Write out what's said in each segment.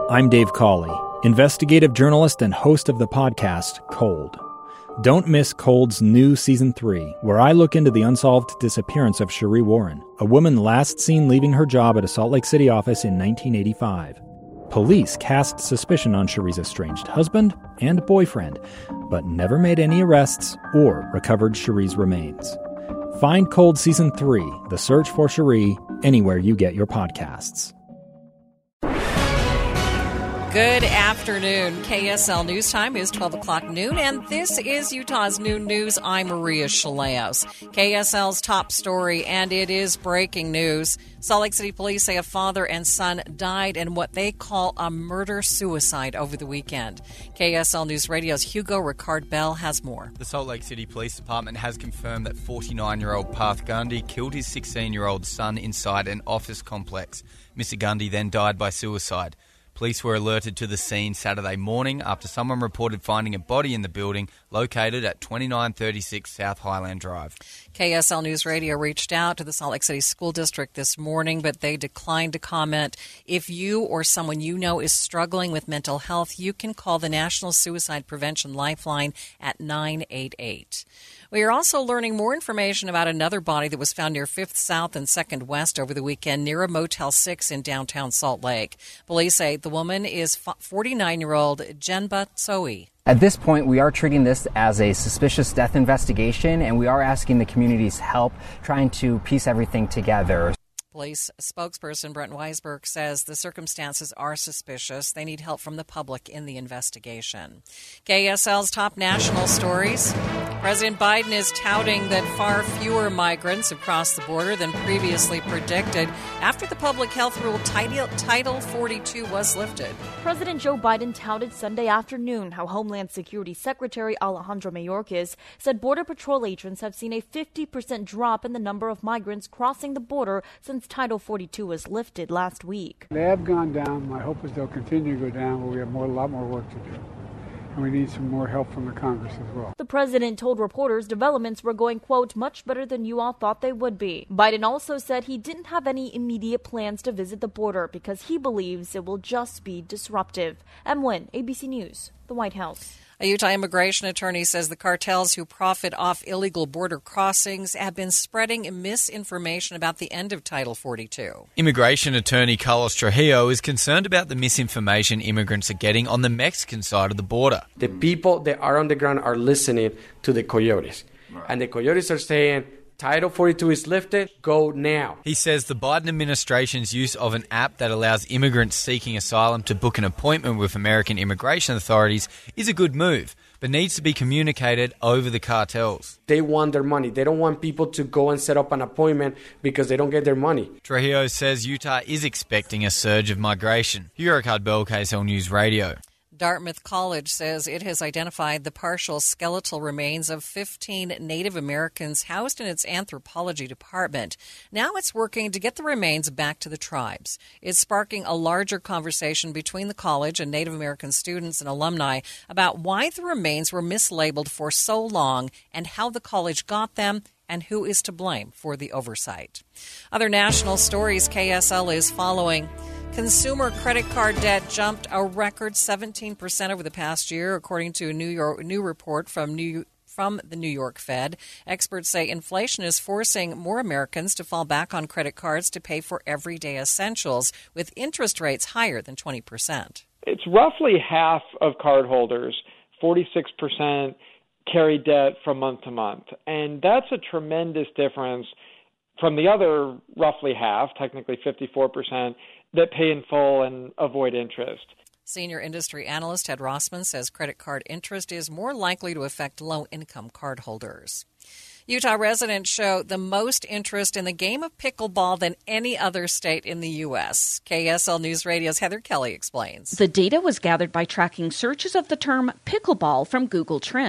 I'm Dave Cawley, investigative journalist and host of the podcast Cold. Don't miss Cold's new Season 3, where I look into the unsolved disappearance of Sheree Warren, a woman last seen leaving her job at a Salt Lake City office in 1985. Police cast suspicion on Sheree's estranged husband and boyfriend, but never made any arrests or recovered Sheree's remains. Find Cold Season 3, The Search for Sheree, anywhere you get your podcasts. Good afternoon. KSL News Time is 12 o'clock noon, and this is Utah's Noon News. I'm Maria Chaleos. KSL's top story, and it is breaking news. Salt Lake City police say a father and son died in what they call a murder-suicide over the weekend. KSL News Radio's Hugo Ricard Bell has more. The Salt Lake City Police Department has confirmed that 49-year-old Parth Gundy killed his 16-year-old son inside an office complex. Mr. Gundy then died by suicide. Police were alerted to the scene Saturday morning after someone reported finding a body in the building located at 2936 South Highland Drive. KSL News Radio reached out to the Salt Lake City School District this morning, but they declined to comment. If you or someone you know is struggling with mental health, you can call the National Suicide Prevention Lifeline at 988. We are also learning more information about another body that was found near 5th South and 2nd West over the weekend near a Motel 6 in downtown Salt Lake. Police say the woman is 49-year-old Jenba Tsoi. At this point, we are treating this as a suspicious death investigation, and we are asking the community's help trying to piece everything together. Police spokesperson Brent Weisberg says the circumstances are suspicious. They need help from the public in the investigation. KSL's top national stories. President Biden is touting that far fewer migrants have crossed the border than previously predicted after the public health rule Title 42 was lifted. President Joe Biden touted Sunday afternoon how Homeland Security Secretary Alejandro Mayorkas said Border Patrol agents have seen a 50% drop in the number of migrants crossing the border since Title 42 was lifted last week. They have gone down. My hope is they'll continue to go down, but we have a lot more work to do. And we need some more help from the Congress as well. The president told reporters developments were going, quote, much better than you all thought they would be. Biden also said he didn't have any immediate plans to visit the border because he believes it will just be disruptive. M. Nguyen, ABC News, the White House. A Utah immigration attorney says the cartels who profit off illegal border crossings have been spreading misinformation about the end of Title 42. Immigration attorney Carlos Trujillo is concerned about the misinformation immigrants are getting on the Mexican side of the border. The people that are on the ground are listening to the coyotes. Right. And the coyotes are saying, Title 42 is lifted, go now. He says the Biden administration's use of an app that allows immigrants seeking asylum to book an appointment with American immigration authorities is a good move, but needs to be communicated over the cartels. They want their money. They don't want people to go and set up an appointment because they don't get their money. Trujillo says Utah is expecting a surge of migration. Hugo Ricard Bell, KSL News Radio. Dartmouth College says it has identified the partial skeletal remains of 15 Native Americans housed in its anthropology department. Now it's working to get the remains back to the tribes. It's sparking a larger conversation between the college and Native American students and alumni about why the remains were mislabeled for so long and how the college got them and who is to blame for the oversight. Other national stories KSL is following. Consumer credit card debt jumped a record 17% over the past year, according to a new report from the New York Fed. Experts say inflation is forcing more Americans to fall back on credit cards to pay for everyday essentials, with interest rates higher than 20%. It's roughly half of cardholders, 46%, carry debt from month to month. And that's a tremendous difference from the other roughly half, technically 54%, that pay in full and avoid interest. Senior industry analyst Ted Rossman says credit card interest is more likely to affect low-income cardholders. Utah residents show the most interest in the game of pickleball than any other state in the U.S. KSL News Radio's Heather Kelly explains. The data was gathered by tracking searches of the term pickleball from Google Trends.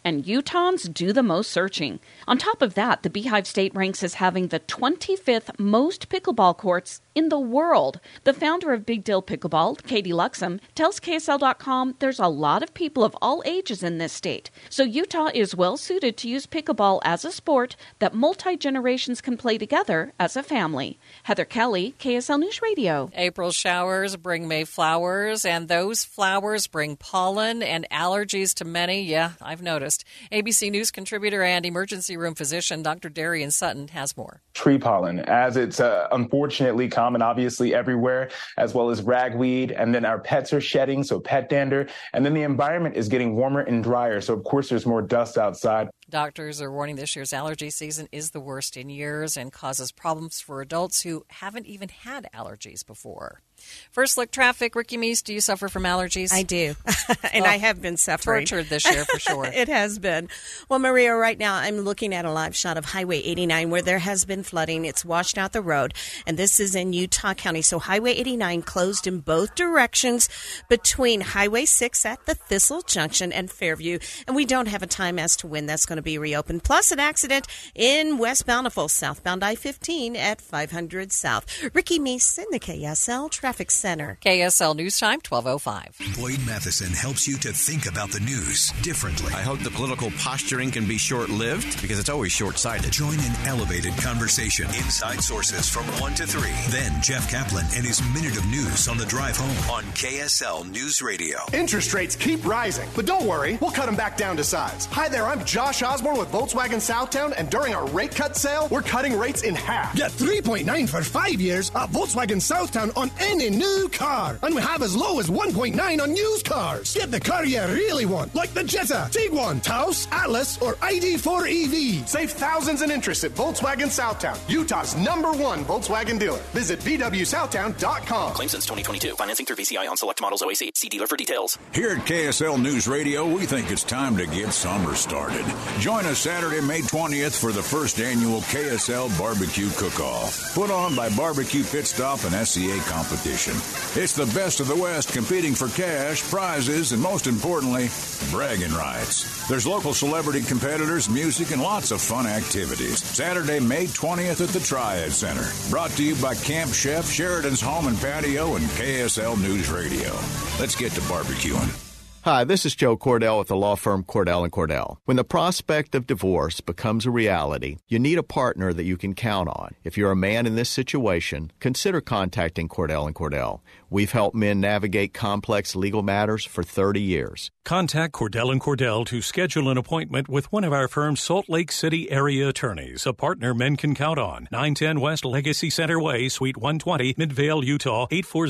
and Utahns do the most searching. On top of that, the Beehive State ranks as having the 25th most pickleball courts in the world. The founder of Big Deal Pickleball, Katie Luxem, tells KSL.com there's a lot of people of all ages in this state. So Utah is well suited to use pickleball as a sport that multi-generations can play together as a family. Heather Kelly, KSL News Radio. April showers bring May flowers, and those flowers bring pollen and allergies to many. Yeah, I've noticed. ABC News contributor and emergency room physician Dr. Darian Sutton has more. Tree pollen, as it's unfortunately common, obviously, everywhere, as well as ragweed. And then our pets are shedding, so pet dander. And then the environment is getting warmer and drier. So, of course, there's more dust outside. Doctors are warning this year's allergy season is the worst in years and causes problems for adults who haven't even had allergies before. First look traffic. Ricky Meese, do you suffer from allergies? I do. And I have been suffering. Tortured this year for sure. It has been. Well, Maria, right now I'm looking at a live shot of Highway 89 where there has been flooding. It's washed out the road. And this is in Utah County. So Highway 89 closed in both directions between Highway 6 at the Thistle Junction and Fairview. And we don't have a time as to when that's going to be reopened. Plus an accident in West Bountiful, southbound I-15 at 500 South. Ricky Meese in the KSL Traffic Center. KSL News Time, 12:05. Boyd Matheson helps you to think about the news differently. I hope the political posturing can be short-lived because it's always short-sighted. Join an elevated conversation. Inside Sources from 1 to 3. Then Jeff Kaplan and his Minute of News on the drive home on KSL News Radio. Interest rates keep rising, but don't worry, we'll cut them back down to size. Hi there, I'm Josh Osborne with Volkswagen Southtown, and during our rate cut sale, we're cutting rates in half. Get 3.9 for 5 years at Volkswagen Southtown on any new car. And we have as low as 1.9 on used cars. Get the car you really want, like the Jetta, Tiguan, Taos, Atlas, or ID4 EV. Save thousands in interest at Volkswagen Southtown, Utah's #1 Volkswagen dealer. Visit VWSouthtown.com. Claim since 2022. Financing through VCI on select models OAC. See dealer for details. Here at KSL News Radio, we think it's time to get summer started. Join us Saturday, May 20th for the first annual KSL Barbecue Cook-Off. Put on by Barbecue Pit Stop and SCA Competition. It's the best of the West competing for cash, prizes, and most importantly, bragging rights. There's local celebrity competitors, music, and lots of fun activities. Saturday, May 20th at the Triad Center. Brought to you by Camp Chef, Sheridan's Home and Patio, and KSL News Radio. Let's get to barbecuing. Hi, this is Joe Cordell with the law firm Cordell & Cordell. When the prospect of divorce becomes a reality, you need a partner that you can count on. If you're a man in this situation, consider contacting Cordell & Cordell. We've helped men navigate complex legal matters for 30 years. Contact Cordell & Cordell to schedule an appointment with one of our firm's Salt Lake City area attorneys, a partner men can count on. 910 West Legacy Center Way, Suite 120, Midvale, Utah,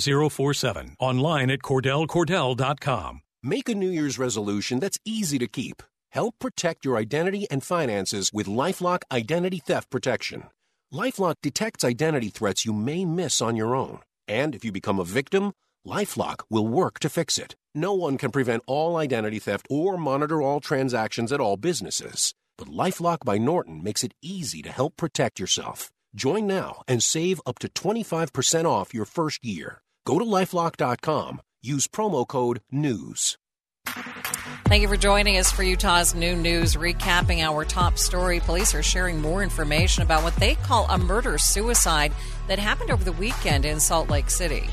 84047. Online at CordellCordell.com. Make a New Year's resolution that's easy to keep. Help protect your identity and finances with LifeLock Identity Theft Protection. LifeLock detects identity threats you may miss on your own. And if you become a victim, LifeLock will work to fix it. No one can prevent all identity theft or monitor all transactions at all businesses. But LifeLock by Norton makes it easy to help protect yourself. Join now and save up to 25% off your first year. Go to LifeLock.com. Use promo code NEWS. Thank you for joining us for Utah's Noon News. Recapping our top story, police are sharing more information about what they call a murder-suicide that happened over the weekend in Salt Lake City.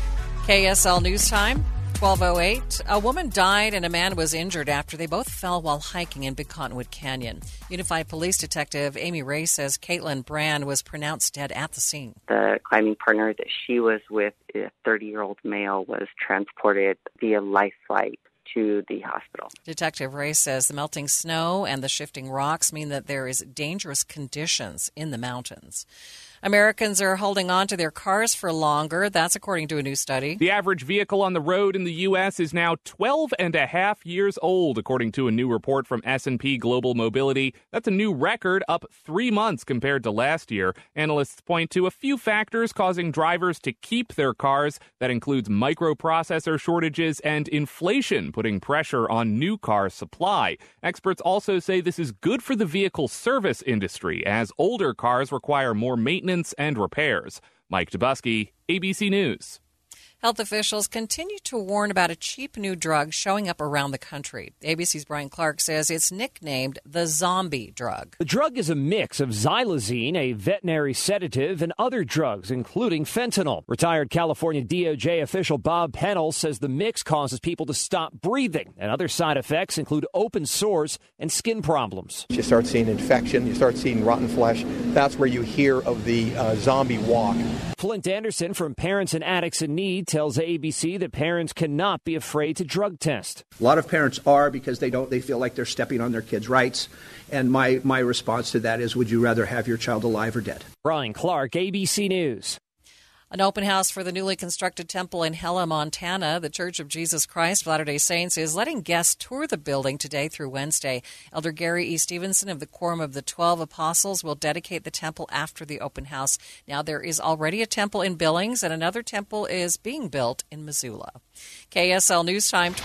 KSL News Time, 12:08. A woman died and a man was injured after they both fell while hiking in Big Cottonwood Canyon. Unified Police Detective Amy Ray says Caitlin Brand was pronounced dead at the scene. The climbing partner that she was with, a 30-year-old male, was transported via life flight to the hospital. Detective Ray says the melting snow and the shifting rocks mean that there is dangerous conditions in the mountains. Americans are holding on to their cars for longer. That's according to a new study. The average vehicle on the road in the U.S. is now 12 and a half years old, according to a new report from S&P Global Mobility. That's a new record, up 3 months compared to last year. Analysts point to a few factors causing drivers to keep their cars. That includes microprocessor shortages and inflation, putting pressure on new car supply. Experts also say this is good for the vehicle service industry, as older cars require more maintenance and repairs. Mike Dubusky, ABC News. Health officials continue to warn about a cheap new drug showing up around the country. ABC's Brian Clark says it's nicknamed the zombie drug. The drug is a mix of xylazine, a veterinary sedative, and other drugs, including fentanyl. Retired California DOJ official Bob Pennell says the mix causes people to stop breathing, and other side effects include open sores and skin problems. You start seeing infection, you start seeing rotten flesh. That's where you hear of the zombie walk. Flint Anderson from Parents and Addicts in Need tells ABC that parents cannot be afraid to drug test. A lot of parents are because they feel like they're stepping on their kids' rights. And my response to that is, would you rather have your child alive or dead? Brian Clark, ABC News. An open house for the newly constructed temple in Hella, Montana. The Church of Jesus Christ of Latter-day Saints is letting guests tour the building today through Wednesday. Elder Gary E. Stevenson of the Quorum of the 12 Apostles will dedicate the temple after the open house. Now, there is already a temple in Billings, and another temple is being built in Missoula. KSL News Time,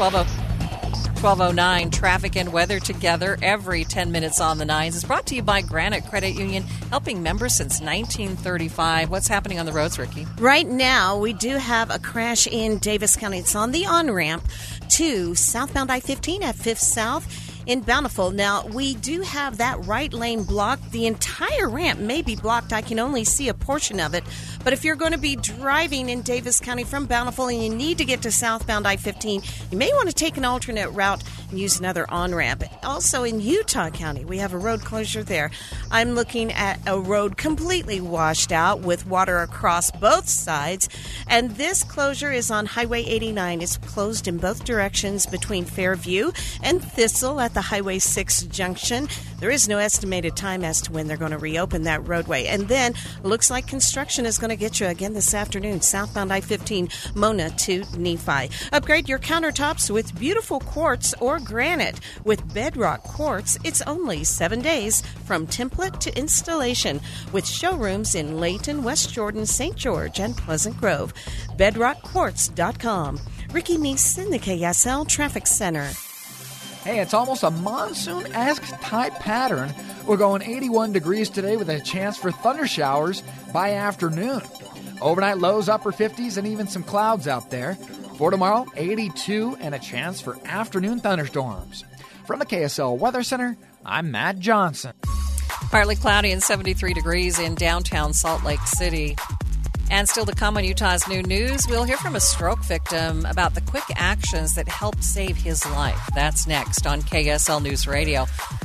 12:09. Traffic and weather together every 10 minutes on the nines is brought to you by Granite Credit Union, helping members since 1935. What's happening on the roads, Ricky? Right now, we do have a crash in Davis County. It's on the on-ramp to southbound I-15 at 5th South in Bountiful. Now, we do have that right lane blocked. The entire ramp may be blocked. I can only see a portion of it. But if you're going to be driving in Davis County from Bountiful and you need to get to southbound I-15, you may want to take an alternate route and use another on-ramp. Also in Utah County, we have a road closure there. I'm looking at a road completely washed out with water across both sides. And this closure is on Highway 89. It's closed in both directions between Fairview and Thistle at the Highway 6 junction. There is no estimated time as to when they're going to reopen that roadway. And then looks like construction is going to get you again this afternoon, southbound I-15, Mona to Nephi. Upgrade your countertops with beautiful quartz or granite. With Bedrock Quartz, it's only 7 days from template to installation, with showrooms in Layton, West Jordan, St. George, and Pleasant Grove. BedrockQuartz.com. Ricky Meese in the KSL Traffic Center. Hey, it's almost a monsoon-esque type pattern. We're going 81 degrees today with a chance for thunder showers by afternoon. Overnight lows, upper 50s, and even some clouds out there. For tomorrow, 82 and a chance for afternoon thunderstorms. From the KSL Weather Center, I'm Matt Johnson. Partly cloudy and 73 degrees in downtown Salt Lake City. And still to come on Utah's New News, we'll hear from a stroke victim about the quick actions that helped save his life. That's next on KSL News Radio,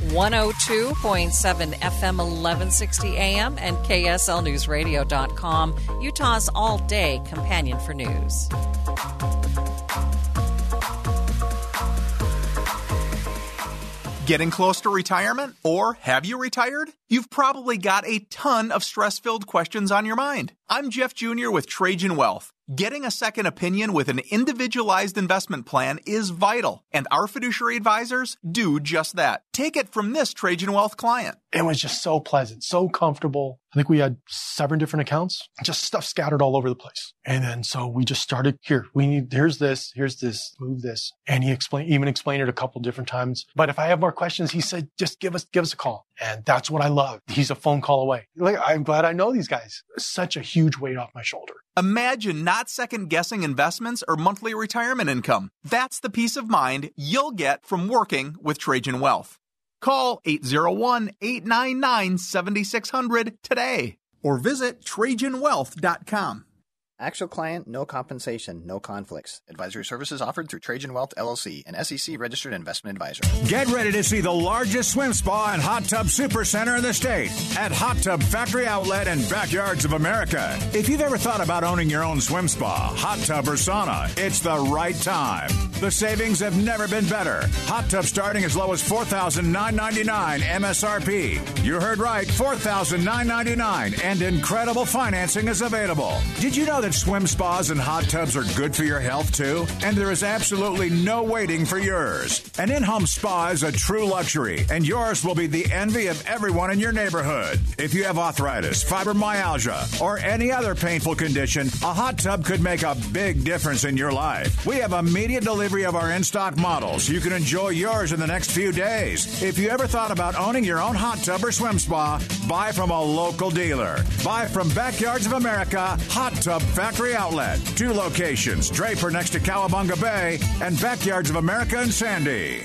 102.7 FM 1160 AM and KSLNewsRadio.com, Utah's all-day companion for news. Getting close to retirement? Or have you retired? You've probably got a ton of stress-filled questions on your mind. I'm Jeff Jr. with Trajan Wealth. Getting a second opinion with an individualized investment plan is vital, and our fiduciary advisors do just that. Take it from this Trajan Wealth client. It was just so pleasant, so comfortable. I think we had 7 different accounts, just stuff scattered all over the place. And then so we just started, here's this, move this. And he even explained it a couple different times. But if I have more questions, he said, just give us a call. And that's what I love. He's a phone call away. I'm glad I know these guys. Such a huge weight off my shoulder. Imagine not second-guessing investments or monthly retirement income. That's the peace of mind you'll get from working with Trajan Wealth. Call 801-899-7600 today or visit TrajanWealth.com. Actual client, no compensation, no conflicts. Advisory services offered through Trajan Wealth, LLC, an SEC-registered investment advisor. Get ready to see the largest swim spa and hot tub supercenter in the state at Hot Tub Factory Outlet and Backyards of America. If you've ever thought about owning your own swim spa, hot tub, or sauna, it's the right time. The savings have never been better. Hot tub starting as low as $4,999 MSRP. You heard right, $4,999, and incredible financing is available. Did you know that swim spas and hot tubs are good for your health, too? And there is absolutely no waiting for yours. An in-home spa is a true luxury, and yours will be the envy of everyone in your neighborhood. If you have arthritis, fibromyalgia, or any other painful condition, a hot tub could make a big difference in your life. We have immediate delivery of our in-stock models. You can enjoy yours in the next few days. If you ever thought about owning your own hot tub or swim spa, buy from a local dealer. Buy from Backyards of America, Hot Hub Factory Outlet. 2 locations, Draper next to Cowabunga Bay and Backyards of America in Sandy.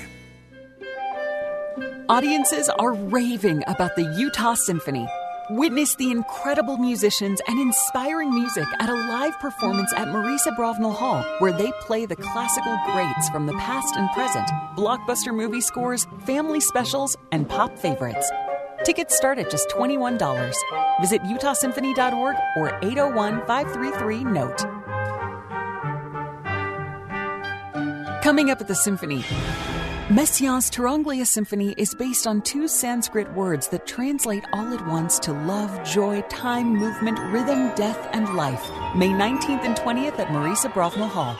Audiences are raving about the Utah Symphony. Witness the incredible musicians and inspiring music at a live performance at Marisa Brovnal Hall, where they play the classical greats from the past and present, blockbuster movie scores, family specials, and pop favorites. Tickets start at just $21. Visit utahsymphony.org or 801-533-NOTE. Coming up at the Symphony, Messiaen's Taranglia Symphony is based on 2 Sanskrit words that translate all at once to love, joy, time, movement, rhythm, death, and life. May 19th and 20th at Marisa Brovnal Hall.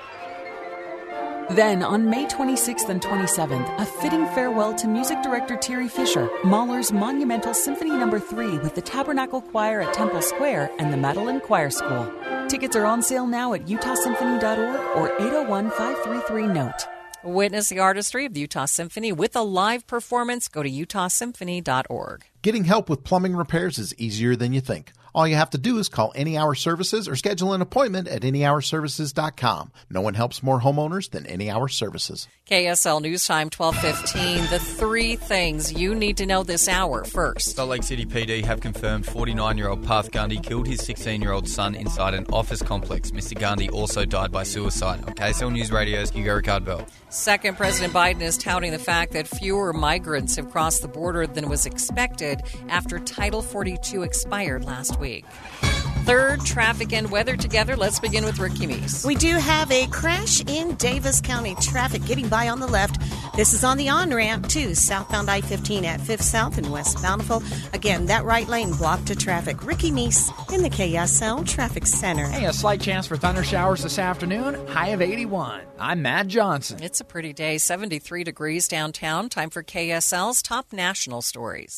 Then, on May 26th and 27th, a fitting farewell to music director Terry Fisher, Mahler's monumental Symphony No. 3 with the Tabernacle Choir at Temple Square and the Madeline Choir School. Tickets are on sale now at utahsymphony.org or 801-533-NOTE. Witness the artistry of the Utah Symphony with a live performance. Go to utahsymphony.org. Getting help with plumbing repairs is easier than you think. All you have to do is call Any Hour Services or schedule an appointment at anyhourservices.com. No one helps more homeowners than Any Hour Services. KSL News Time, 12:15. The 3 things you need to know this hour. First, Salt Lake City PD have confirmed 49-year-old Parth Gandhi killed his 16-year-old son inside an office complex. Mr. Gandhi also died by suicide. On KSL News Radio's Hugo Ricard-Bell. Second, President Biden is touting the fact that fewer migrants have crossed the border than was expected after Title 42 expired last week. Third, traffic and weather together. Let's begin with Rick Mies. We do have a crash in Davis County. Traffic getting by on the left. This is on the on-ramp to southbound I-15 at 5th South and West Bountiful. Again, that right lane blocked to traffic. Ricky Mies in the KSL Traffic Center. Hey, a slight chance for thunder showers this afternoon. High of 81. I'm Matt Johnson. It's a pretty day. 73 degrees downtown. Time for KSL's top national stories.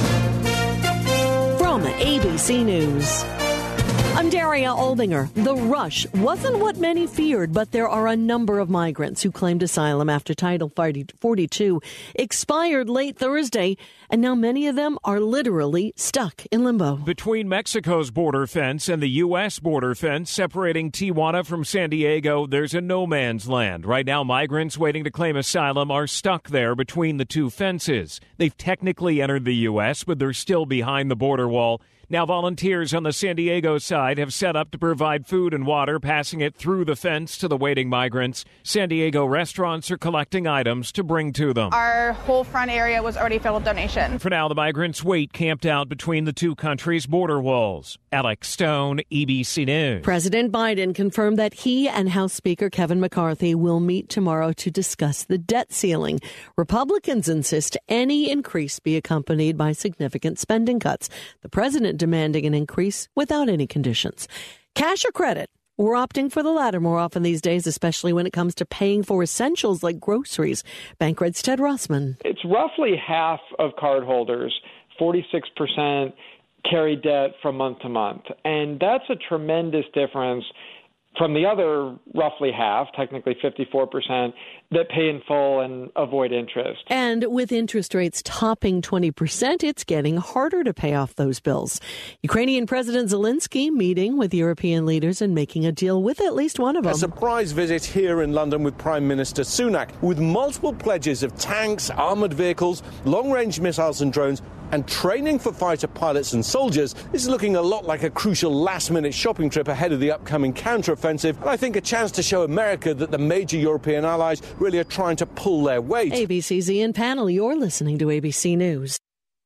From ABC News, I'm Daria Oldinger. The rush wasn't what many feared, but there are a number of migrants who claimed asylum after Title 42 expired late Thursday, and now many of them are literally stuck in limbo. Between Mexico's border fence and the U.S. border fence separating Tijuana from San Diego, there's a no man's land. Right now, migrants waiting to claim asylum are stuck there between the 2 fences. They've technically entered the U.S., but they're still behind the border wall. Now, volunteers on the San Diego side have set up to provide food and water, passing it through the fence to the waiting migrants. San Diego restaurants are collecting items to bring to them. Our whole front area was already filled with donations. For now, the migrants wait camped out between the 2 countries' border walls. Alex Stone, ABC News. President Biden confirmed that he and House Speaker Kevin McCarthy will meet tomorrow to discuss the debt ceiling. Republicans insist any increase be accompanied by significant spending cuts. The president demanding an increase without any conditions. Cash or credit? We're opting for the latter more often these days, especially when it comes to paying for essentials like groceries. Bankred's Ted Rossman. It's roughly half of cardholders, 46%, carry debt from month to month. And that's a tremendous difference from the other roughly half, technically 54%, that pay in full and avoid interest. And with interest rates topping 20%, it's getting harder to pay off those bills. Ukrainian President Zelensky meeting with European leaders and making a deal with at least one of them. A surprise visit here in London with Prime Minister Sunak, with multiple pledges of tanks, armoured vehicles, long-range missiles and drones, and training for fighter pilots and soldiers. This is looking a lot like a crucial last-minute shopping trip ahead of the upcoming counteroffensive, and I think a chance to show America that the major European allies really are trying to pull their weight. ABC's Ian Pannell, you're listening to ABC News.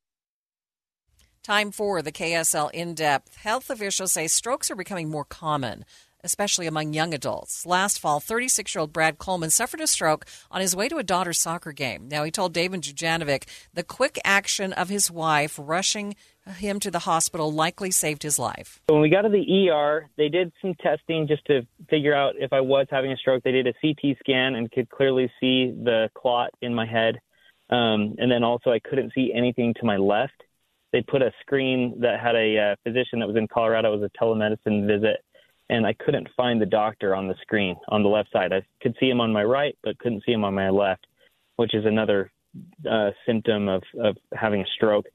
Time for the KSL In-Depth. Health officials say strokes are becoming more common, especially among young adults. Last fall, 36-year-old Brad Coleman suffered a stroke on his way to a daughter's soccer game. Now, he told David Jujanovic the quick action of his wife rushing him to the hospital likely saved his life. When we got to the ER, they did some testing just to figure out if I was having a stroke. They did a CT scan and could clearly see the clot in my head. And then also I couldn't see anything to my left. They put a screen that had a physician that was in Colorado. It was a telemedicine visit. And I couldn't find the doctor on the screen on the left side. I could see him on my right, but couldn't see him on my left, which is another symptom of having a stroke.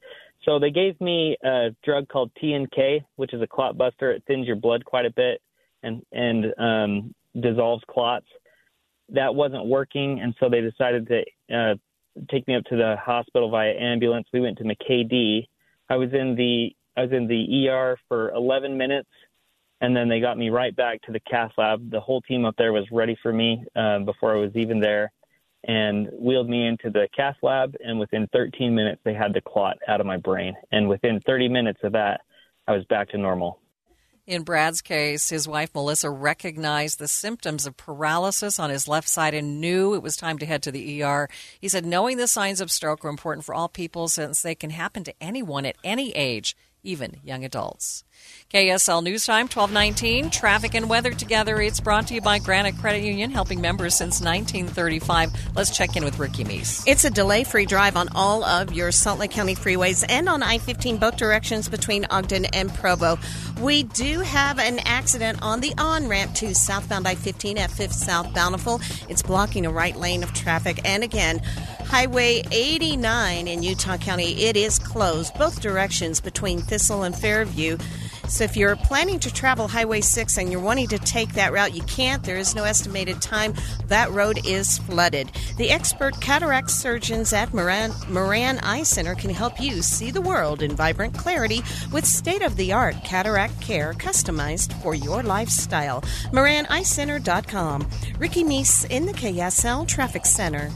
So they gave me a drug called TNK, which is a clot buster. It thins your blood quite a bit and dissolves clots. That wasn't working, and so they decided to take me up to the hospital via ambulance. We went to McKay-D. I was in the ER for 11 minutes, and then they got me right back to the cath lab. The whole team up there was ready for me before I was even there, and wheeled me into the cath lab, and within 13 minutes they had the clot out of my brain. And within 30 minutes of that, I was back to normal. In Brad's case, his wife Melissa recognized the symptoms of paralysis on his left side and knew it was time to head to the ER. He said knowing the signs of stroke are important for all people since they can happen to anyone at any age, even young adults. KSL News Time, 12:19. Traffic and weather together. It's brought to you by Granite Credit Union, helping members since 1935. Let's check in with Ricky Meese. It's a delay-free drive on all of your Salt Lake County freeways and on I-15 both directions between Ogden and Provo. We do have an accident on the on-ramp to southbound I-15 at 5th South Bountiful. It's blocking a right lane of traffic. And again, Highway 89 in Utah County, it is closed both directions between Thistle and Fairview. So if you're planning to travel Highway 6 and you're wanting to take that route, you can't. There is no estimated time. That road is flooded. The expert cataract surgeons at Moran Eye Center can help you see the world in vibrant clarity with state-of-the-art cataract care customized for your lifestyle. MoranEyeCenter.com. Ricky Meese in the KSL Traffic Center.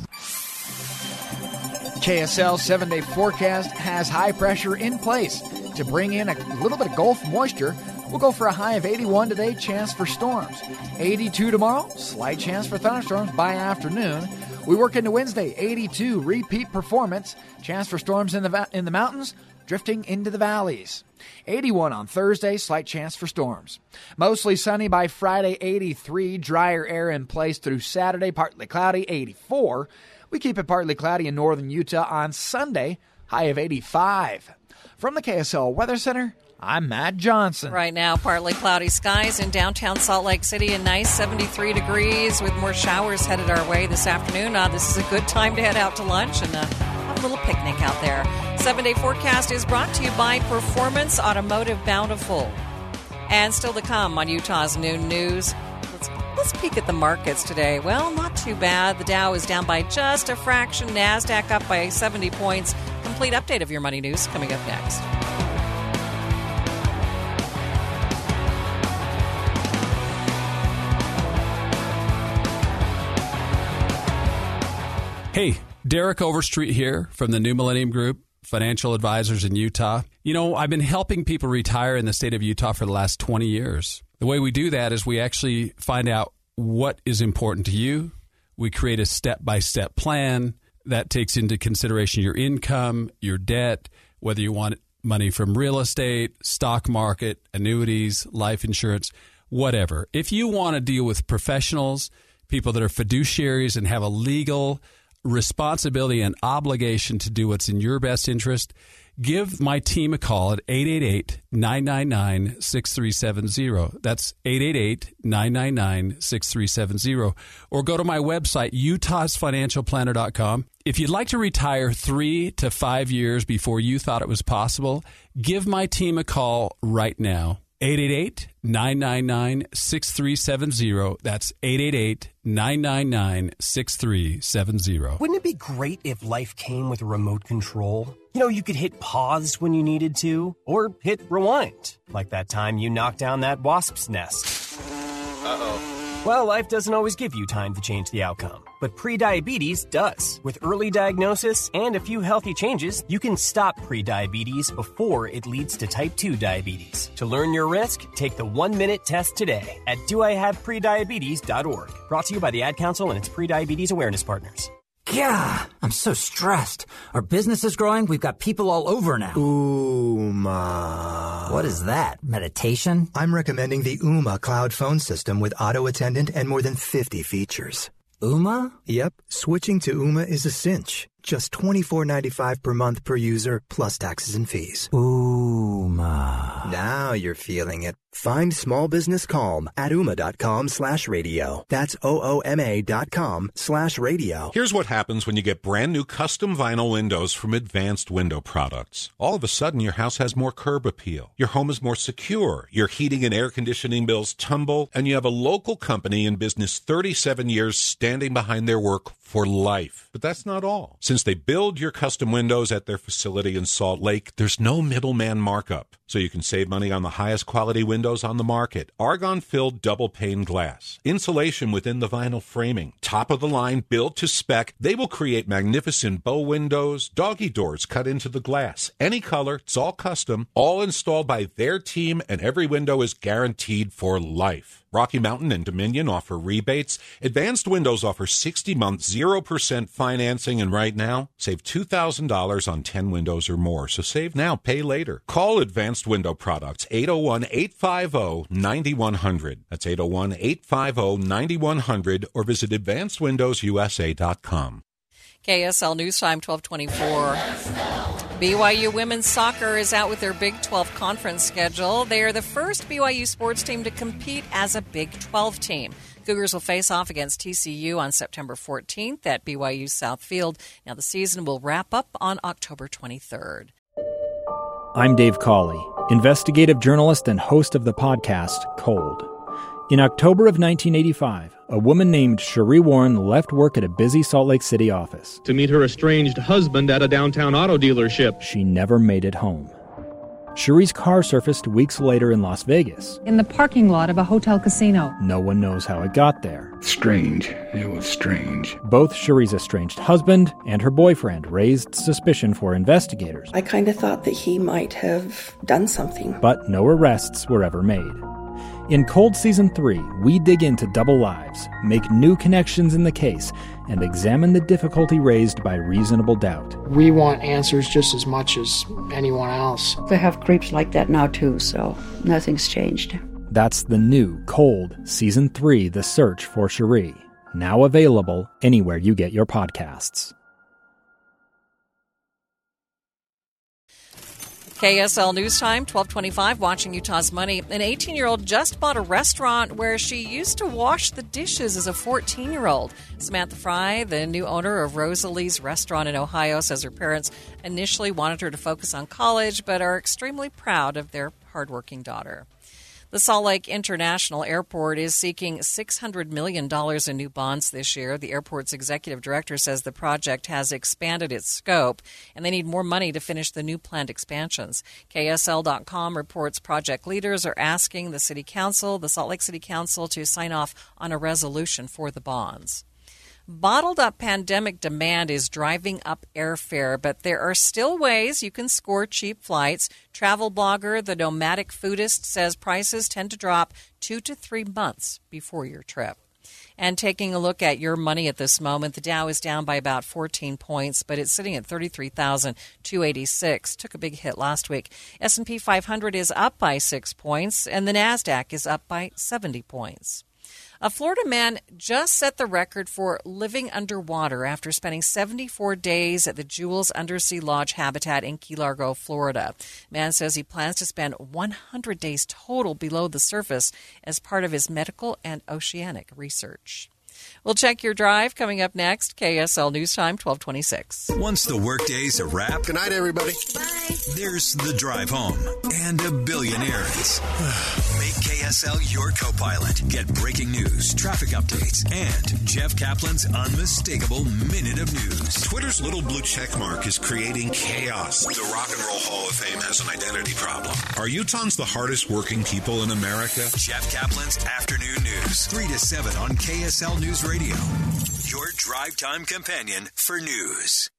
KSL 7-day forecast has high pressure in place to bring in a little bit of Gulf moisture. We'll go for a high of 81 today, chance for storms. 82 tomorrow, slight chance for thunderstorms by afternoon. We work into Wednesday, 82, repeat performance, chance for storms in the mountains, drifting into the valleys. 81 on Thursday, slight chance for storms. Mostly sunny by Friday, 83, drier air in place through Saturday, partly cloudy, 84. We keep it partly cloudy in northern Utah on Sunday, high of 85. From the KSL Weather Center, I'm Matt Johnson. Right now, partly cloudy skies in downtown Salt Lake City, a nice 73 degrees with more showers headed our way this afternoon. This is a good time to head out to lunch and have a little picnic out there. 7-day forecast is brought to you by Performance Automotive Bountiful. And still to come on Utah's Noon News. Let's peek at the markets today. Well, not too bad. The Dow is down by just a fraction. NASDAQ up by 70 points. Complete update of your money news coming up next. Hey, Derek Overstreet here from the New Millennium Group, financial advisors in Utah. You know, I've been helping people retire in the state of Utah for the last 20 years. The way we do that is we actually find out what is important to you. We create a step-by-step plan that takes into consideration your income, your debt, whether you want money from real estate, stock market, annuities, life insurance, whatever. If you want to deal with professionals, people that are fiduciaries and have a legal responsibility and obligation to do what's in your best interest, give my team a call at 888-999-6370. That's 888-999-6370. Or go to my website, utahsfinancialplanner.com. If you'd like to retire 3 to 5 years before you thought it was possible, give my team a call right now. 888-999-6370. That's 888-999-6370. Wouldn't it be great if life came with a remote control? You know, you could hit pause when you needed to, or hit rewind, like that time you knocked down that wasp's nest. Uh-oh. Well, life doesn't always give you time to change the outcome, but prediabetes does. With early diagnosis and a few healthy changes, you can stop prediabetes before it leads to type 2 diabetes. To learn your risk, take the 1-minute test today at doihaveprediabetes.org. Brought to you by the Ad Council and its prediabetes awareness partners. Yeah, I'm so stressed. Our business is growing. We've got people all over now. Ooma. What is that? Meditation? I'm recommending the Ooma cloud phone system with auto attendant and more than 50 features. Ooma? Yep. Switching to Ooma is a cinch. Just $24.95 per month per user, plus taxes and fees. Ooma. Now you're feeling it. Find small business calm at ooma.com/radio. That's OOMA.com/radio. Here's what happens when you get brand new custom vinyl windows from Advanced Window Products. All of a sudden, your house has more curb appeal. Your home is more secure. Your heating and air conditioning bills tumble, and you have a local company in business 37 years standing behind their work for life. But that's not all. Since they build your custom windows at their facility in Salt Lake, there's no middleman markup. So you can save money on the highest quality windows on the market. Argon-filled double-pane glass. Insulation within the vinyl framing. Top of the line, built to spec. They will create magnificent bow windows, doggy doors cut into the glass. Any color, it's all custom, all installed by their team, and every window is guaranteed for life. Rocky Mountain and Dominion offer rebates. Advanced Windows offers 60-month 0% financing, and right now, save $2,000 on 10 windows or more. So save now, pay later. Call Advanced Window Products, 801-850-9100. That's 801-850-9100, or visit advancedwindowsusa.com. KSL News Time, 1224. BYU women's soccer is out with their Big 12 conference schedule. They are the first BYU sports team to compete as a Big 12 team. Cougars will face off against TCU on September 14th at BYU South Field. Now the season will wrap up on October 23rd. I'm Dave Cawley, investigative journalist and host of the podcast Cold. In October of 1985, a woman named Cherie Warren left work at a busy Salt Lake City office to meet her estranged husband at a downtown auto dealership. She never made it home. Cherie's car surfaced weeks later in Las Vegas, in the parking lot of a hotel casino. No one knows how it got there. Strange. It was strange. Both Cherie's estranged husband and her boyfriend raised suspicion for investigators. I kind of thought that he might have done something. But no arrests were ever made. In Cold Season 3, we dig into double lives, make new connections in the case, and examine the difficulty raised by reasonable doubt. We want answers just as much as anyone else. They have creeps like that now too, so nothing's changed. That's the new Cold Season 3, The Search for Cherie, now available anywhere you get your podcasts. KSL News Time, 1225, watching Utah's Money. An 18-year-old just bought a restaurant where she used to wash the dishes as a 14-year-old. Samantha Fry, the new owner of Rosalie's restaurant in Ohio, says her parents initially wanted her to focus on college, but are extremely proud of their hardworking daughter. The Salt Lake International Airport is seeking $600 million in new bonds this year. The airport's executive director says the project has expanded its scope, and they need more money to finish the new planned expansions. KSL.com reports project leaders are asking the City Council, the Salt Lake City Council, to sign off on a resolution for the bonds. Bottled up pandemic demand is driving up airfare, but there are still ways you can score cheap flights. Travel blogger The Nomadic Foodist says prices tend to drop 2 to 3 months before your trip. And taking a look at your money at this moment, the Dow is down by about 14 points, but it's sitting at 33,286. Took a big hit last week. S&P 500 is up by 6 points, and the NASDAQ is up by 70 points. A Florida man just set the record for living underwater after spending 74 days at the Jules Undersea Lodge habitat in Key Largo, Florida. Man says he plans to spend 100 days total below the surface as part of his medical and oceanic research. We'll check your drive coming up next. KSL News Time, 1226. Once the workday's a wrap. Good night, everybody. Bye. There's the drive home and a billion errands. Make KSL your co-pilot. Get breaking news, traffic updates, and Jeff Kaplan's unmistakable minute of news. Twitter's little blue check mark is creating chaos. The Rock and Roll Hall of Fame has an identity problem. Are Utahns the hardest working people in America? Jeff Kaplan's Afternoon News, 3 to 7 on KSL News Radio, your drive time companion for news.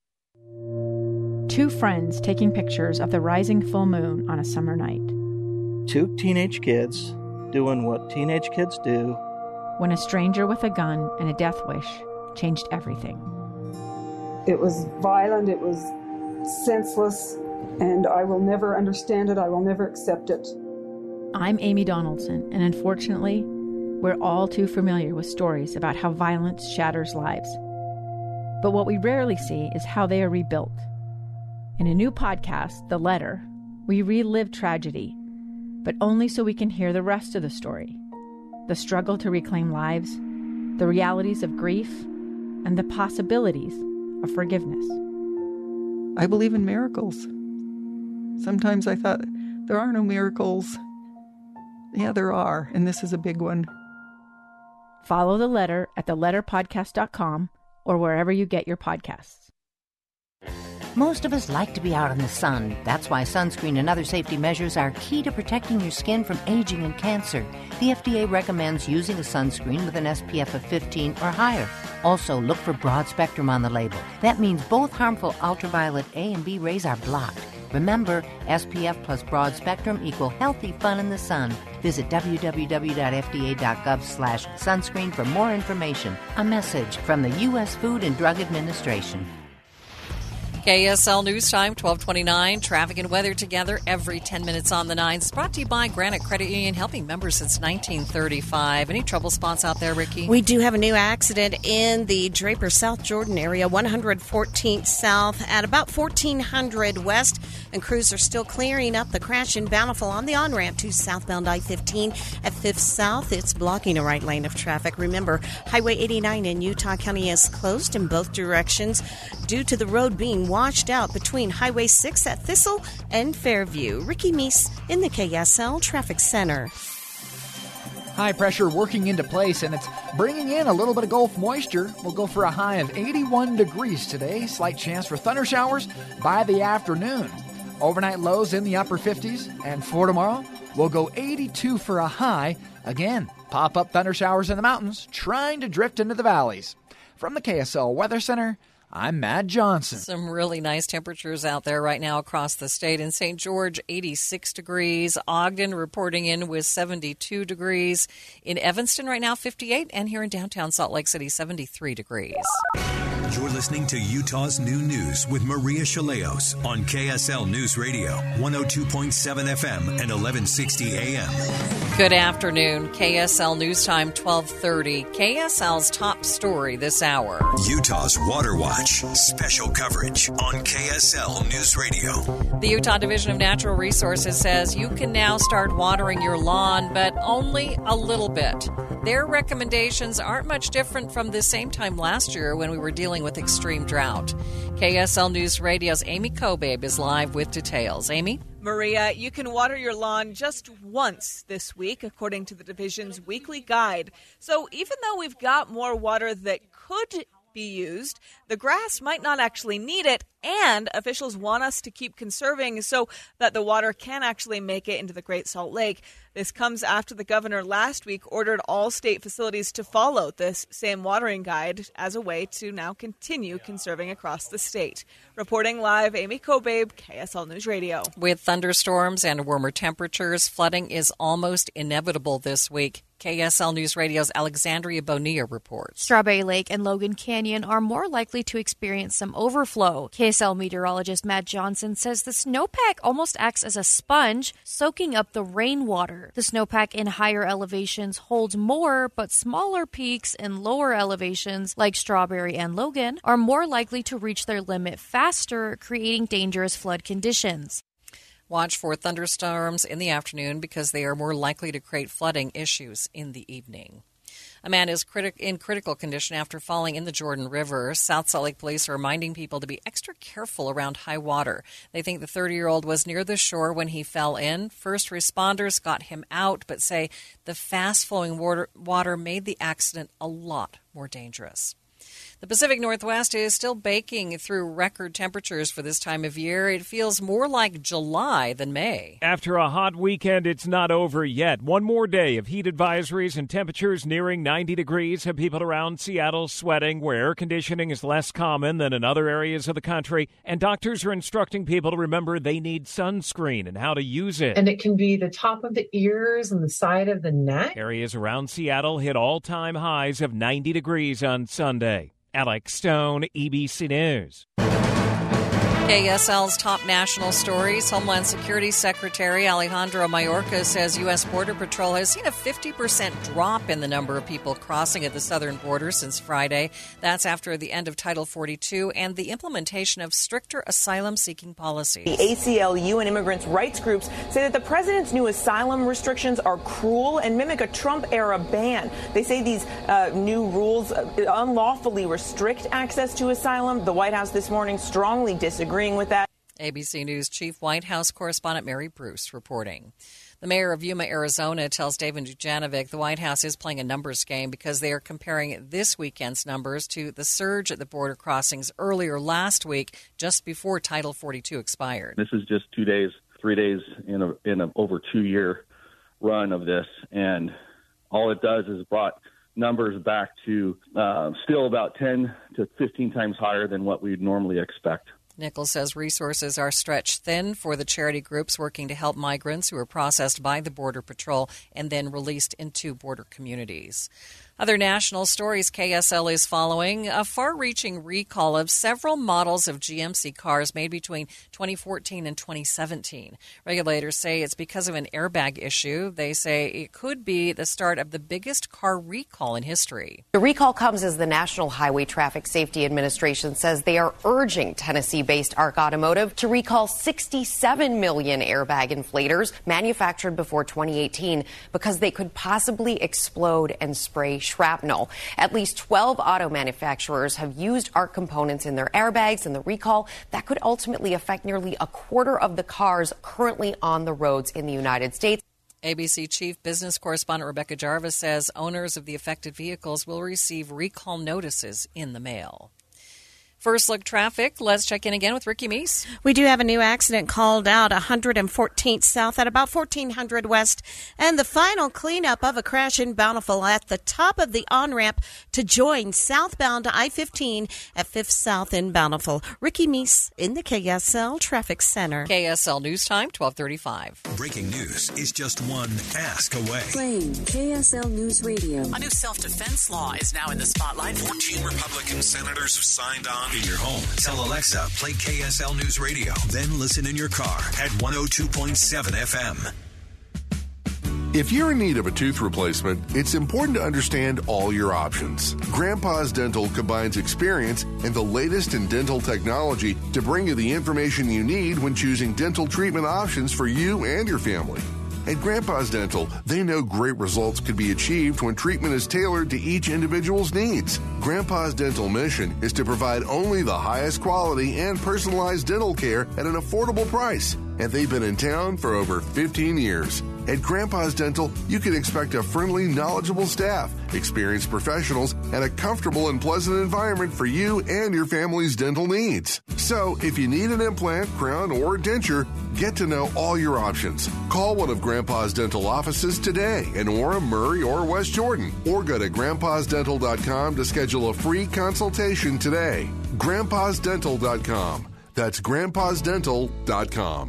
Two friends taking pictures of the rising full moon on a summer night. Two teenage kids doing what teenage kids do. When a stranger with a gun and a death wish changed everything. It was violent, it was senseless, and I will never understand it, I will never accept it. I'm Amy Donaldson, and unfortunately, we're all too familiar with stories about how violence shatters lives. But what we rarely see is how they are rebuilt. In a new podcast, The Letter, we relive tragedy, but only so we can hear the rest of the story. The struggle to reclaim lives, the realities of grief, and the possibilities of forgiveness. I believe in miracles. Sometimes I thought, there are no miracles. Yeah, there are, and this is a big one. Follow The Letter at theletterpodcast.com or wherever you get your podcasts. Most of us like to be out in the sun. That's why sunscreen and other safety measures are key to protecting your skin from aging and cancer. The FDA recommends using a sunscreen with an SPF of 15 or higher. Also, look for broad spectrum on the label. That means both harmful ultraviolet A and B rays are blocked. Remember, SPF plus broad spectrum equal healthy fun in the sun. Visit www.fda.gov/sunscreen for more information. A message from the U.S. Food and Drug Administration. KSL News Time, 1229. Traffic and weather together every 10 minutes on the 9s. It's brought to you by Granite Credit Union, helping members since 1935. Any trouble spots out there, Ricky? We do have a new accident in the Draper South Jordan area, 114th South at about 1400 West, and crews are still clearing up the crash in Bountiful on the on-ramp to southbound I-15 at 5th South. It's blocking a right lane of traffic. Remember, Highway 89 in Utah County is closed in both directions due to the road being washed out between Highway 6 at Thistle and Fairview. Ricky Meese in the KSL Traffic Center. High pressure working into place, and it's bringing in a little bit of Gulf moisture. We'll go for a high of 81 degrees today. Slight chance for thunder showers by the afternoon. Overnight lows in the upper 50s, and for tomorrow, we'll go 82 for a high. Again, pop-up thunder showers in the mountains, trying to drift into the valleys. From the KSL Weather Center, I'm Matt Johnson. Some really nice temperatures out there right now across the state. In St. George, 86 degrees. Ogden reporting in with 72 degrees. In Evanston right now, 58. And here in downtown Salt Lake City, 73 degrees. You're listening to Utah's New News with Maria Chaleos on KSL News Radio, 102.7 FM and 1160 AM. Good afternoon. KSL News Time, 1230. KSL's top story this hour. Utah's Water Watch, special coverage on KSL News Radio. The Utah Division of Natural Resources says you can now start watering your lawn, but only a little bit. Their recommendations aren't much different from the same time last year when we were dealing with extreme drought. KSL News Radio's Amy Kobabe is live with details. Amy? Maria, you can water your lawn just once this week, according to the division's weekly guide. So even though we've got more water that could be used, the grass might not actually need it, and officials want us to keep conserving so that the water can actually make it into the Great Salt Lake. This comes after the governor last week ordered all state facilities to follow this same watering guide as a way to now continue conserving across the state. Reporting live, Amy Kobabe, KSL News Radio. With thunderstorms and warmer temperatures, flooding is almost inevitable this week. KSL News Radio's Alexandria Bonilla reports. Strawberry Lake and Logan Canyon are more likely to experience some overflow. KSL meteorologist Matt Johnson says the snowpack almost acts as a sponge, soaking up the rainwater. The snowpack in higher elevations holds more, but smaller peaks in lower elevations, like Strawberry and Logan, are more likely to reach their limit faster, creating dangerous flood conditions. Watch for thunderstorms in the afternoon because they are more likely to create flooding issues in the evening. A man is in critical condition after falling in the Jordan River. South Salt Lake police are reminding people to be extra careful around high water. They think the 30-year-old was near the shore when he fell in. First responders got him out, but say the fast-flowing water made the accident a lot more dangerous. The Pacific Northwest is still baking through record temperatures for this time of year. It feels more like July than May. After a hot weekend, it's not over yet. One more day of heat advisories and temperatures nearing 90 degrees have people around Seattle sweating where air conditioning is less common than in other areas of the country. And doctors are instructing people to remember they need sunscreen and how to use it. And it can be the top of the ears and the side of the neck. Areas around Seattle hit all-time highs of 90 degrees on Sunday. Alex Stone, EBC News. KSL's top national stories. Homeland Security Secretary Alejandro Mayorkas says U.S. Border Patrol has seen a 50% drop in the number of people crossing at the southern border since Friday. That's after the end of Title 42 and the implementation of stricter asylum-seeking policies. The ACLU and immigrants' rights groups say that the president's new asylum restrictions are cruel and mimic a Trump-era ban. They say these new rules unlawfully restrict access to asylum. The White House this morning strongly disagreeing with that. ABC News Chief White House correspondent Mary Bruce reporting. The mayor of Yuma, Arizona, tells David Dujanovic the White House is playing a numbers game because they are comparing this weekend's numbers to the surge at the border crossings earlier last week, just before Title 42 expired. This is just 2 days, 3 days in a over 2-year run of this, and all it does is brought numbers back to still about 10 to 15 times higher than what we'd normally expect. Nichols says resources are stretched thin for the charity groups working to help migrants who are processed by the Border Patrol and then released into border communities. Other national stories KSL is following: a far-reaching recall of several models of GMC cars made between 2014 and 2017. Regulators say it's because of an airbag issue. They say it could be the start of the biggest car recall in history. The recall comes as the National Highway Traffic Safety Administration says they are urging Tennessee-based ARC Automotive to recall 67 million airbag inflators manufactured before 2018 because they could possibly explode and spray shrapnel. At least 12 auto manufacturers have used ARC components in their airbags, and the recall that could ultimately affect nearly a quarter of the cars currently on the roads in the United States. ABC Chief Business Correspondent Rebecca Jarvis says owners of the affected vehicles will receive recall notices in the mail. First look traffic. Let's check in again with Ricky Meese. We do have a new accident called out 114th South at about 1400 West. And the final cleanup of a crash in Bountiful at the top of the on-ramp to join southbound I-15 at 5th South in Bountiful. Ricky Meese in the KSL Traffic Center. KSL News Time, 12:35. Breaking news is just one ask away. Playing KSL News Radio. A new self-defense law is now in the spotlight. 14 Republican senators have signed on. In your home, tell Alexa, play KSL News Radio. Then listen in your car at 102.7 FM. If you're in need of a tooth replacement, it's important to understand all your options. Grandpa's Dental combines experience and the latest in dental technology to bring you the information you need when choosing dental treatment options for you and your family. At Grandpa's Dental, they know great results could be achieved when treatment is tailored to each individual's needs. Grandpa's Dental mission is to provide only the highest quality and personalized dental care at an affordable price. And they've been in town for over 15 years. At Grandpa's Dental, you can expect a friendly, knowledgeable staff, experienced professionals, and a comfortable and pleasant environment for you and your family's dental needs. So, if you need an implant, crown, or denture, get to know all your options. Call one of Grandpa's Dental offices today in Orem, Murray, or West Jordan, or go to grandpasdental.com to schedule a free consultation today. grandpasdental.com. That's grandpasdental.com.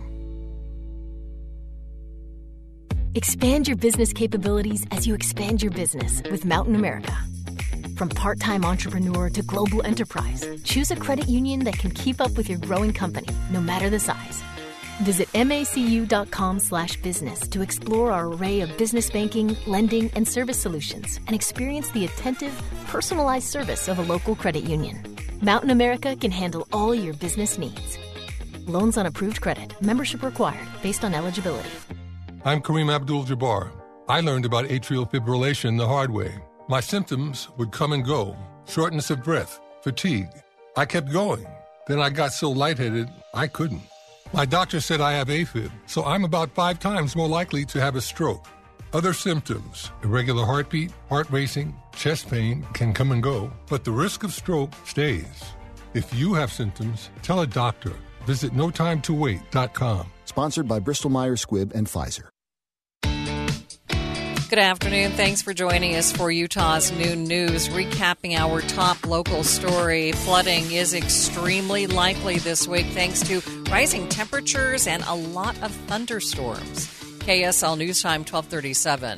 Expand your business capabilities as you expand your business with Mountain America. From part-time entrepreneur to global enterprise, choose a credit union that can keep up with your growing company, no matter the size. Visit macu.com/business to explore our array of business banking, lending, and service solutions and experience the attentive, personalized service of a local credit union. Mountain America can handle all your business needs. Loans on approved credit. Membership required based on eligibility. I'm Kareem Abdul-Jabbar. I learned about atrial fibrillation the hard way. My symptoms would come and go. Shortness of breath, fatigue. I kept going. Then I got so lightheaded, I couldn't. My doctor said I have AFib, so I'm about 5 times more likely to have a stroke. Other symptoms, irregular heartbeat, heart racing, chest pain can come and go, but the risk of stroke stays. If you have symptoms, tell a doctor. Visit notimetowait.com. Sponsored by Bristol-Myers Squibb and Pfizer. Good afternoon. Thanks for joining us for Utah's Noon News, recapping our top local story. Flooding is extremely likely this week thanks to rising temperatures and a lot of thunderstorms. KSL News Time, 12:37.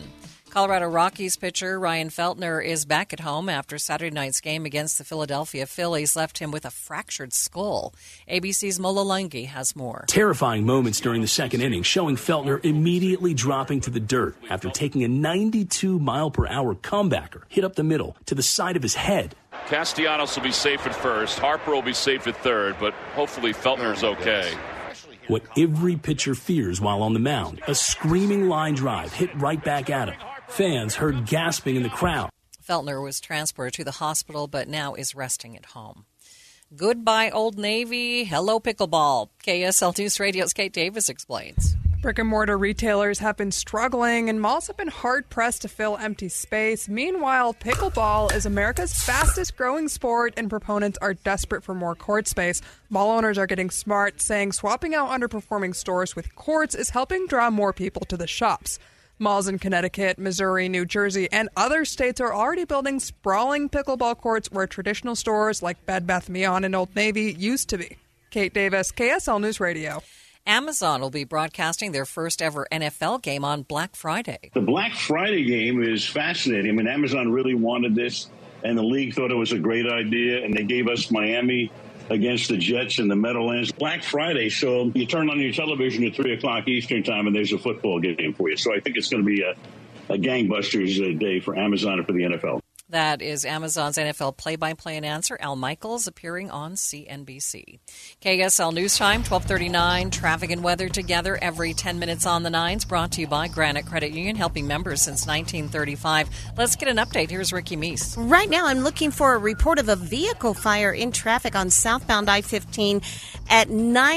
Colorado Rockies pitcher Ryan Feltner is back at home after Saturday night's game against the Philadelphia Phillies left him with a fractured skull. ABC's Mola Lungi has more. Terrifying moments during the second inning, showing Feltner immediately dropping to the dirt after taking a 92-mile-per-hour comebacker hit up the middle to the side of his head. Castellanos will be safe at first. Harper will be safe at third, but hopefully Feltner's okay. What every pitcher fears while on the mound, a screaming line drive hit right back at him. Fans heard gasping in the crowd. Feltner was transported to the hospital, but now is resting at home. Goodbye, Old Navy. Hello, pickleball. KSL News Radio's Kate Davis explains. Brick-and-mortar retailers have been struggling, and malls have been hard-pressed to fill empty space. Meanwhile, pickleball is America's fastest-growing sport, and proponents are desperate for more court space. Mall owners are getting smart, saying swapping out underperforming stores with courts is helping draw more people to the shops. Malls in Connecticut, Missouri, New Jersey, and other states are already building sprawling pickleball courts where traditional stores like Bed Bath & Beyond and Old Navy used to be. Kate Davis, KSL News Radio. Amazon will be broadcasting their first ever NFL game on Black Friday. The Black Friday game is fascinating. I mean, Amazon really wanted this, and the league thought it was a great idea, and they gave us Miami against the Jets in the Meadowlands. Black Friday, so you turn on your television at 3 o'clock Eastern time, and there's a football game for you. So I think it's going to be a gangbusters day for Amazon and for the NFL. That is Amazon's NFL play-by-play announcer, Al Michaels, appearing on CNBC. KSL News Time, 12:39. Traffic and weather together every 10 minutes on the nines. Brought to you by Granite Credit Union, helping members since 1935. Let's get an update. Here's Ricky Meese. Right now, I'm looking for a report of a vehicle fire in traffic on southbound I-15 at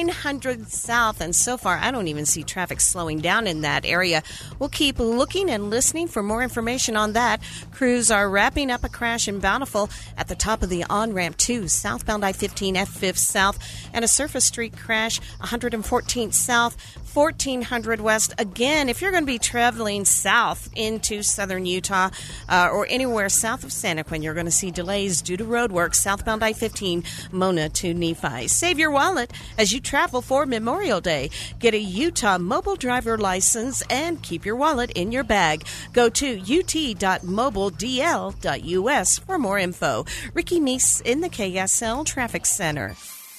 900 South. And so far, I don't even see traffic slowing down in that area. We'll keep looking and listening for more information on that. Crews are wrapping up a crash in Bountiful at the top of the on-ramp to southbound I-15 at 5th South, and a surface street crash 114th South, 1400 West. Again, if you're going to be traveling south into southern Utah or anywhere south of Santaquin, you're going to see delays due to road work southbound I-15 Mona to Nephi. Save your wallet as you travel for Memorial Day. Get a Utah mobile driver license and keep your wallet in your bag. Go to ut.mobiledl.us for more info. Ricky Meese in the KSL Traffic Center.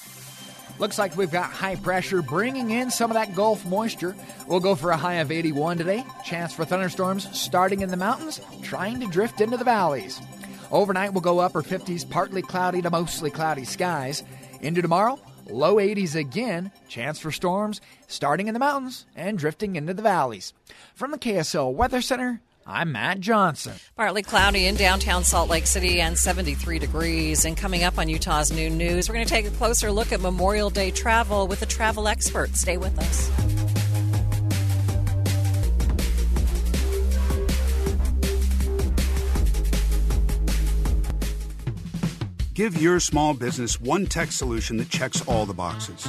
Looks like we've got high pressure bringing in some of that Gulf moisture. We'll go for a high of 81 today. Chance for thunderstorms starting in the mountains, trying to drift into the valleys. Overnight, we'll go upper 50s, partly cloudy to mostly cloudy skies. Into tomorrow, low 80s again. Chance for storms starting in the mountains and drifting into the valleys. From the KSL Weather Center, I'm Matt Johnson. Partly cloudy in downtown Salt Lake City and 73 degrees. And coming up on Utah's Noon News, we're going to take a closer look at Memorial Day travel with a travel expert. Stay with us. Give your small business one tech solution that checks all the boxes.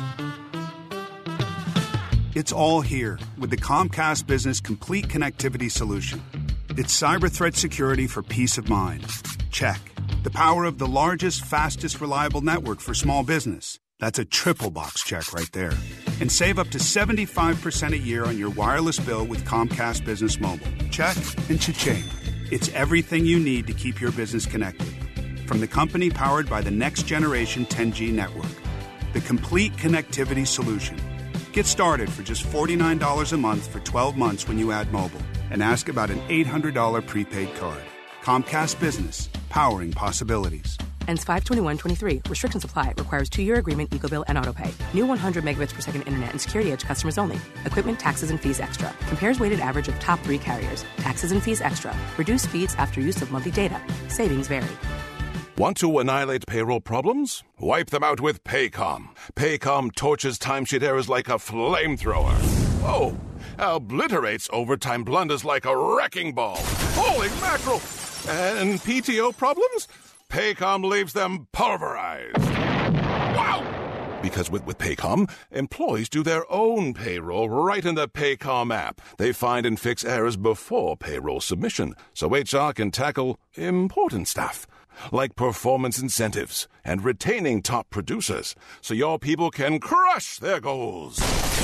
It's all here with the Comcast Business Complete Connectivity Solution. It's cyber threat security for peace of mind. Check. The power of the largest, fastest, reliable network for small business. That's a triple box check right there. And save up to 75% a year on your wireless bill with Comcast Business Mobile. Check and cha-ching. It's everything you need to keep your business connected. From the company powered by the next generation 10G network. The Complete Connectivity Solution. Get started for just $49 a month for 12 months when you add mobile. And ask about an $800 prepaid card. Comcast Business, powering possibilities. Ends 5/21/23. Restrictions apply. Requires 2-year agreement, EcoBill, and autopay. New 100 megabits per second internet and security edge customers only. Equipment, taxes, and fees extra. Compares weighted average of top 3 carriers. Taxes and fees extra. Reduced speeds after use of monthly data. Savings vary. Want to annihilate payroll problems? Wipe them out with Paycom. Paycom torches timesheet errors like a flamethrower. Whoa! Obliterates overtime blunders like a wrecking ball. Holy mackerel! And PTO problems? Paycom leaves them pulverized. Wow! Because with Paycom, employees do their own payroll right in the Paycom app. They find and fix errors before payroll submission, so HR can tackle important stuff like performance incentives and retaining top producers so your people can crush their goals.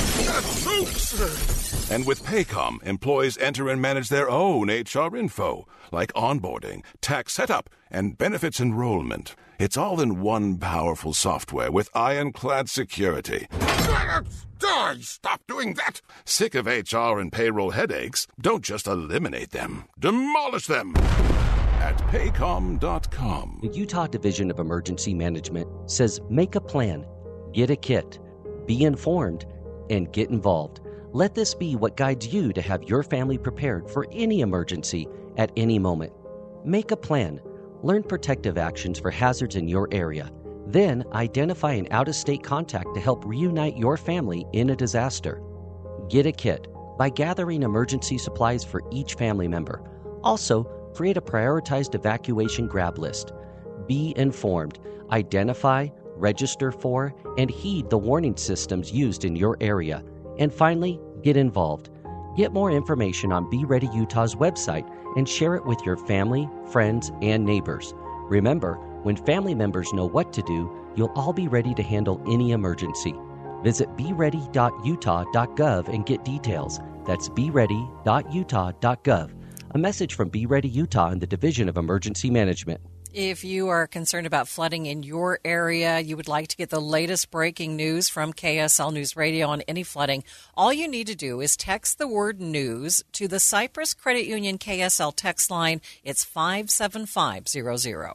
And with Paycom, employees enter and manage their own HR info, like onboarding, tax setup, and benefits enrollment. It's all in one powerful software with ironclad security. Stop doing that! Sick of HR and payroll headaches? Don't just eliminate them. Demolish them! At Paycom.com. The Utah Division of Emergency Management says make a plan, get a kit, be informed, and get involved. Let this be what guides you to have your family prepared for any emergency at any moment. Make a plan. Learn protective actions for hazards in your area. Then identify an out-of-state contact to help reunite your family in a disaster. Get a kit by gathering emergency supplies for each family member. Also, create a prioritized evacuation grab list. Be informed. Identify, register for, and heed the warning systems used in your area. And finally, get involved. Get more information on Be Ready Utah's website and share it with your family, friends, and neighbors. Remember, when family members know what to do, you'll all be ready to handle any emergency. Visit beready.utah.gov and get details. That's beready.utah.gov. A message from Be Ready Utah and the Division of Emergency Management. If you are concerned about flooding in your area, you would like to get the latest breaking news from KSL News Radio on any flooding, all you need to do is text the word news to the Cypress Credit Union KSL text line. It's 57500.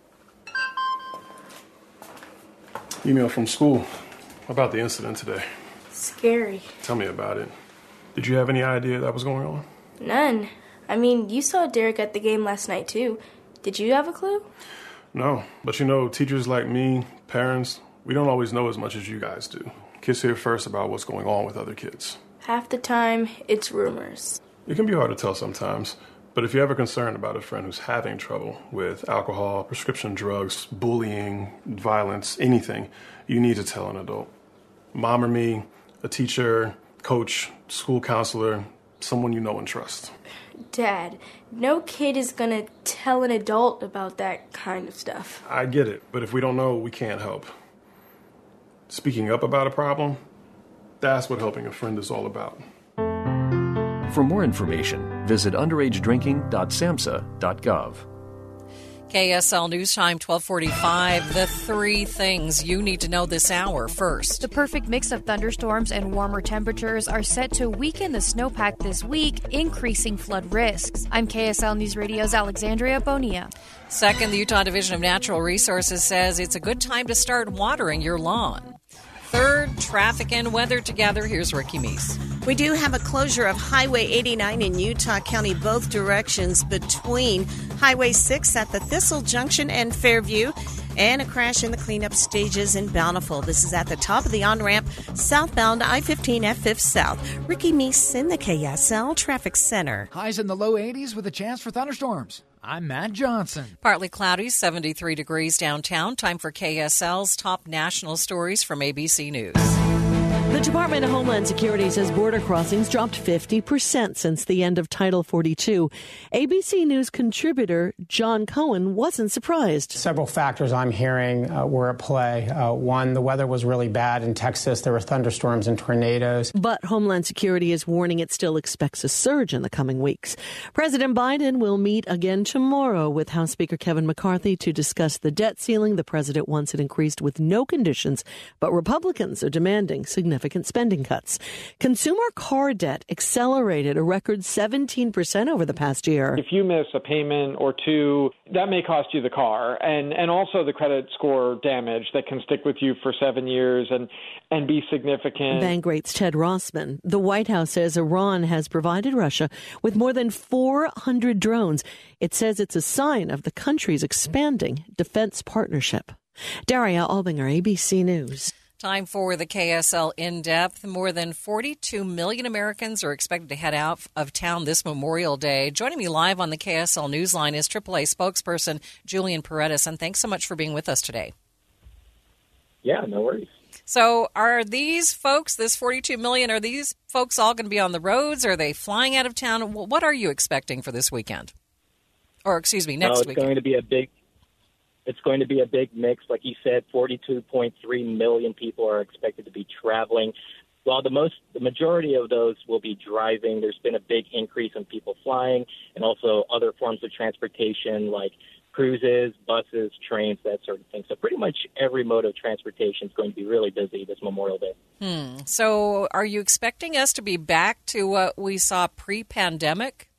Email from school about the incident today. Scary. Tell me about it. Did you have any idea that was going on? None. I mean, you saw Derek at the game last night, too. Did you have a clue? No, but teachers like me, parents, we don't always know as much as you guys do. Kids hear first about what's going on with other kids. Half the time, it's rumors. It can be hard to tell sometimes, but if you're ever concerned about a friend who's having trouble with alcohol, prescription drugs, bullying, violence, anything, you need to tell an adult. Mom or me, a teacher, coach, school counselor, someone you know and trust. Dad, no kid is gonna tell an adult about that kind of stuff. I get it, but if we don't know, we can't help. Speaking up about a problem, that's what helping a friend is all about. For more information, visit underagedrinking.samhsa.gov. KSL News Time 1245. The three things you need to know this hour. First, the perfect mix of thunderstorms and warmer temperatures are set to weaken the snowpack this week, increasing flood risks. I'm KSL News Radio's Alexandria Bonilla. Second, the Utah Division of Natural Resources says it's a good time to start watering your lawn. Third, traffic and weather together. Here's Ricky Meese. We do have a closure of Highway 89 in Utah County, both directions between Highway 6 at the Thistle Junction and Fairview, and a crash in the cleanup stages in Bountiful. This is at the top of the on-ramp southbound I-15 at 5th South. Ricky Meese in the KSL Traffic Center. Highs in the low 80s with a chance for thunderstorms. I'm Matt Johnson. Partly cloudy, 73 degrees downtown. Time for KSL's top national stories from ABC News. The Department of Homeland Security says border crossings dropped 50% since the end of Title 42. ABC News contributor John Cohen wasn't surprised. Several factors I'm hearing were at play. One, the weather was really bad in Texas. There were thunderstorms and tornadoes. But Homeland Security is warning it still expects a surge in the coming weeks. President Biden will meet again tomorrow with House Speaker Kevin McCarthy to discuss the debt ceiling. The president wants it increased with no conditions, but Republicans are demanding significant spending cuts. Consumer car debt accelerated a record 17% over the past year. If you miss a payment or two, that may cost you the car and also the credit score damage that can stick with you for 7 years and be significant. Bankrate's Ted Rossman. The White House says Iran has provided Russia with more than 400 drones. It says it's a sign of the country's expanding defense partnership. Daria Albinger, ABC News. Time for the KSL In-Depth. More than 42 million Americans are expected to head out of town this Memorial Day. Joining me live on the KSL Newsline is AAA spokesperson Julian Paredes, and thanks so much for being with us today. Yeah, no worries. So are these folks, this 42 million, are these folks all going to be on the roads? Are they flying out of town? What are you expecting for this weekend? Or, excuse me, next weekend? It's going to be a big It's going to be a big mix. Like you said, 42.3 million people are expected to be traveling. While the majority of those will be driving, there's been a big increase in people flying and also other forms of transportation like cruises, buses, trains, that sort of thing. So pretty much every mode of transportation is going to be really busy this Memorial Day. So are you expecting us to be back to what we saw pre-pandemic?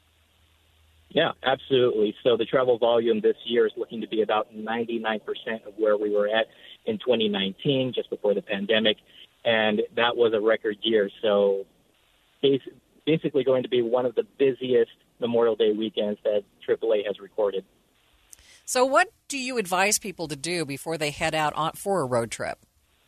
Yeah, absolutely. So the travel volume this year is looking to be about 99% of where we were at in 2019, just before the pandemic. And that was a record year. So basically going to be one of the busiest Memorial Day weekends that AAA has recorded. So what do you advise people to do before they head out for a road trip?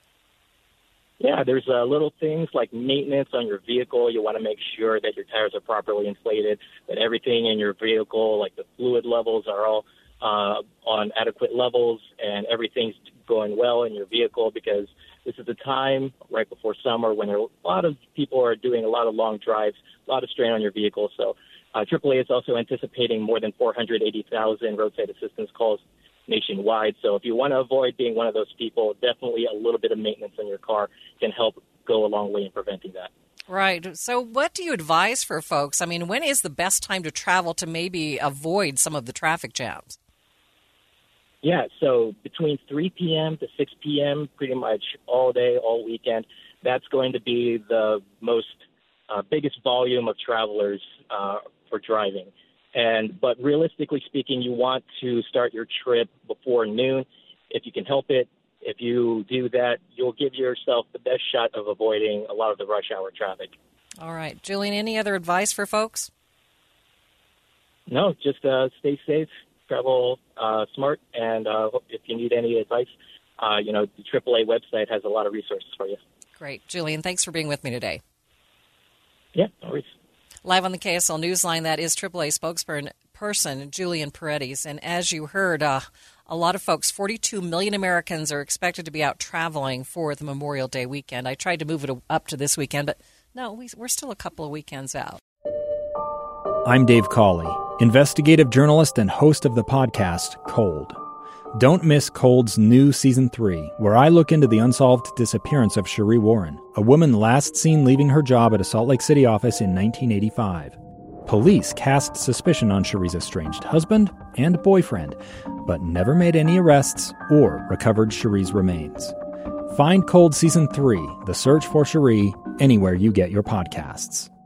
Yeah, there's little things like maintenance on your vehicle. You want to make sure that your tires are properly inflated, that everything in your vehicle, like the fluid levels, are all on adequate levels, and everything's going well in your vehicle, because this is the time right before summer when a lot of people are doing a lot of long drives, a lot of strain on your vehicle. So AAA is also anticipating more than 480,000 roadside assistance calls nationwide. So if you want to avoid being one of those people, definitely a little bit of maintenance on your car can help go a long way in preventing that. Right. So what do you advise for folks? I mean, when is the best time to travel to maybe avoid some of the traffic jams? Yeah, so between 3 p.m. to 6 p.m., pretty much all day, all weekend, that's going to be the most biggest volume of travelers for driving. But realistically speaking, you want to start your trip before noon if you can help it. If you do that, you'll give yourself the best shot of avoiding a lot of the rush hour traffic. All right. Julian, any other advice for folks? No, just stay safe, travel smart, and if you need any advice, the AAA website has a lot of resources for you. Great. Julian, thanks for being with me today. Yeah, no worries. Live on the KSL Newsline, that is AAA spokesperson Julian Paredes. And as you heard, a lot of folks, 42 million Americans are expected to be out traveling for the Memorial Day weekend. I tried to move it up to this weekend, but no, we're still a couple of weekends out. I'm Dave Cawley, investigative journalist and host of the podcast Cold. Don't miss Cold's new Season 3, where I look into the unsolved disappearance of Cherie Warren, a woman last seen leaving her job at a Salt Lake City office in 1985. Police cast suspicion on Cherie's estranged husband and boyfriend, but never made any arrests or recovered Cherie's remains. Find Cold Season 3, The Search for Cherie, anywhere you get your podcasts.